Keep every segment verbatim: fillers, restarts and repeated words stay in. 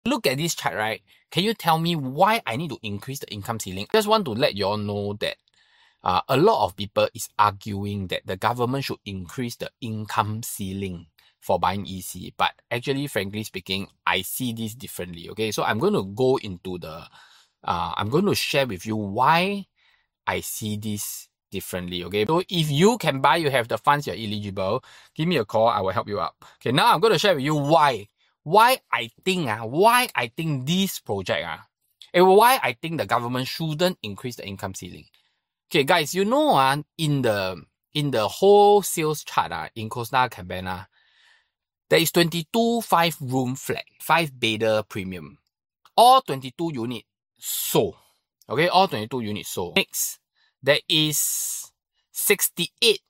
Look at this chart, right? Can you tell me why I need to increase the income ceiling? Just want to let you all know that uh, a lot of people is arguing that the government should increase the income ceiling for buying E C. But actually, frankly speaking, I see this differently. Okay, so I'm going to go into the, uh, I'm going to share with you why I see this differently. Okay, so if you can buy, you have the funds, you're eligible, give me a call, I will help you out. Okay, now I'm going to share with you why. Why I think, uh, why I think this project, uh, and why I think the government shouldn't increase the income ceiling. Okay, guys, you know, uh, in the in the whole sales chart uh, in Costa Cabana, there is twenty-two five room flat, five bedder premium. All twenty-two units sold. Okay, all twenty-two units sold. Next, there is sixty-eight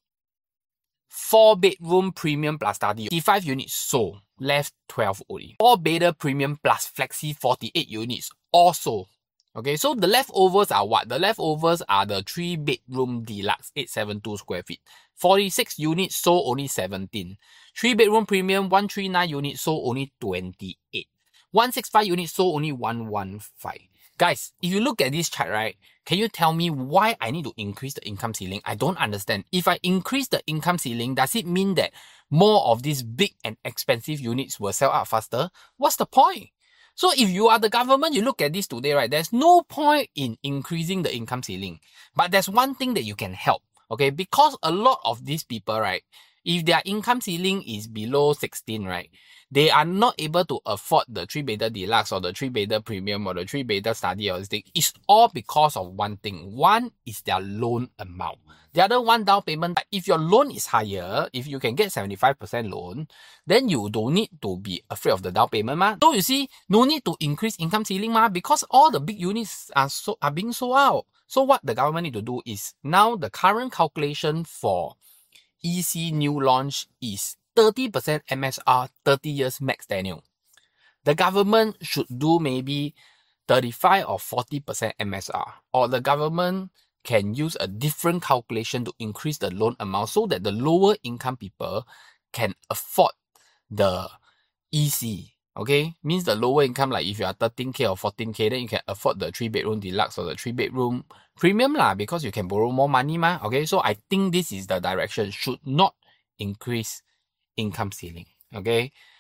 four bedroom premium plus study, fifty-five units sold, left twelve only. four bedder premium plus flexi, forty-eight units also. Okay, so the leftovers are what? The leftovers are the three bedroom deluxe, eight seventy-two square feet. forty-six units sold, only seventeen. three bedroom premium, one thirty-nine units sold, only twenty-eight. one sixty-five units sold, only one fifteen. Guys, if you look at this chart, right, can you tell me why I need to increase the income ceiling? I don't understand. If I increase the income ceiling, does it mean that more of these big and expensive units will sell out faster? What's the point? So if you are the government, you look at this today, right, there's no point in increasing the income ceiling. But there's one thing that you can help, okay? Because a lot of these people, right, if their income ceiling is below sixteen, right, they are not able to afford the three bedder deluxe or the three bedder premium or the three bedder study or this thing. It's all because of one thing. One is their loan amount. The other one, down payment. If your loan is higher, if you can get seventy-five percent loan, then you don't need to be afraid of the down payment, ma. So you see, no need to increase income ceiling, ma, because all the big units are so are being sold out. So what the government need to do is, now the current calculation for E C new launch is thirty percent M S R, thirty years max tenure. The government should do maybe thirty-five or forty percent M S R, or the government can use a different calculation to increase the loan amount so that the lower income people can afford the E C. Okay, means the lower income, like if you are thirteen K or fourteen K, then you can afford the three bedroom deluxe or the three bedroom premium lah, because you can borrow more money ma. Okay, so I think this is the direction, should not increase income ceiling. Okay,